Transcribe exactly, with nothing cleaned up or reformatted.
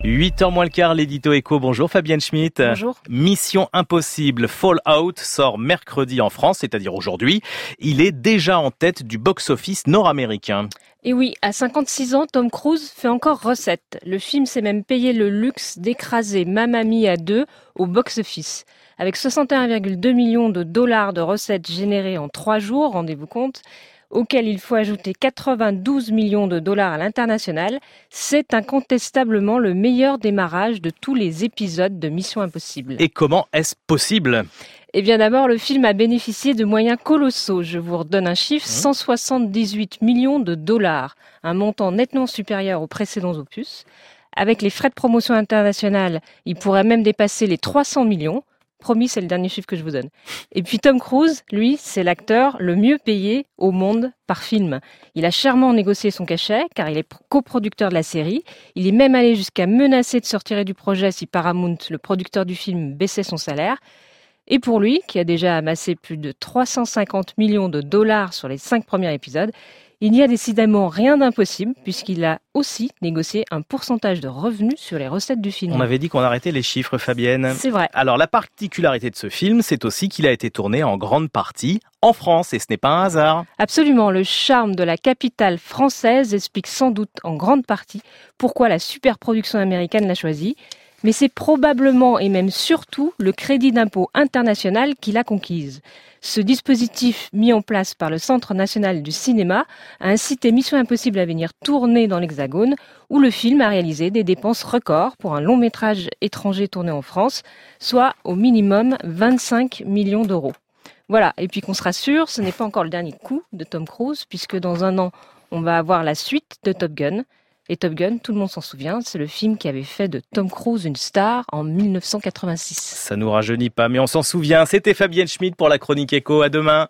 huit heures moins le quart, l'édito Écho. Bonjour Fabienne Schmitt. Bonjour. Mission Impossible Fallout sort mercredi en France, c'est-à-dire aujourd'hui. Il est déjà en tête du box-office nord-américain. Et oui, à cinquante-six ans, Tom Cruise fait encore recette. Le film s'est même payé le luxe d'écraser Mamma Mia deux au box-office. Avec soixante et un virgule deux millions de dollars de recettes générées en trois jours, rendez-vous compte, auquel il faut ajouter quatre-vingt-douze millions de dollars à l'international, c'est incontestablement le meilleur démarrage de tous les épisodes de Mission Impossible. Et comment est-ce possible ? Eh bien d'abord, le film a bénéficié de moyens colossaux. Je vous redonne un chiffre, cent soixante-dix-huit millions de dollars, un montant nettement supérieur aux précédents opus. Avec les frais de promotion internationale, il pourrait même dépasser les trois cents millions. Promis, c'est le dernier chiffre que je vous donne. Et puis Tom Cruise, lui, c'est l'acteur le mieux payé au monde par film. Il a chèrement négocié son cachet, car il est coproducteur de la série. Il est même allé jusqu'à menacer de se retirer du projet si Paramount, le producteur du film, baissait son salaire. Et pour lui, qui a déjà amassé plus de trois cent cinquante millions de dollars sur les cinq premiers épisodes, il n'y a décidément rien d'impossible puisqu'il a aussi négocié un pourcentage de revenus sur les recettes du film. On avait dit qu'on arrêtait les chiffres, Fabienne. C'est vrai. Alors la particularité de ce film, c'est aussi qu'il a été tourné en grande partie en France et ce n'est pas un hasard. Absolument, le charme de la capitale française explique sans doute en grande partie pourquoi la superproduction américaine l'a choisi. Mais c'est probablement et même surtout le crédit d'impôt international qui l'a conquise. Ce dispositif mis en place par le Centre national du cinéma a incité Mission Impossible à venir tourner dans l'Hexagone, où le film a réalisé des dépenses records pour un long métrage étranger tourné en France, soit au minimum vingt-cinq millions d'euros. Voilà, et puis qu'on se rassure, ce n'est pas encore le dernier coup de Tom Cruise, puisque dans un an, on va avoir la suite de Top Gun. Et Top Gun, tout le monde s'en souvient, c'est le film qui avait fait de Tom Cruise une star en dix-neuf cent quatre-vingt-six. Ça nous rajeunit pas, mais on s'en souvient. C'était Fabienne Schmitt pour la Chronique Écho. À demain.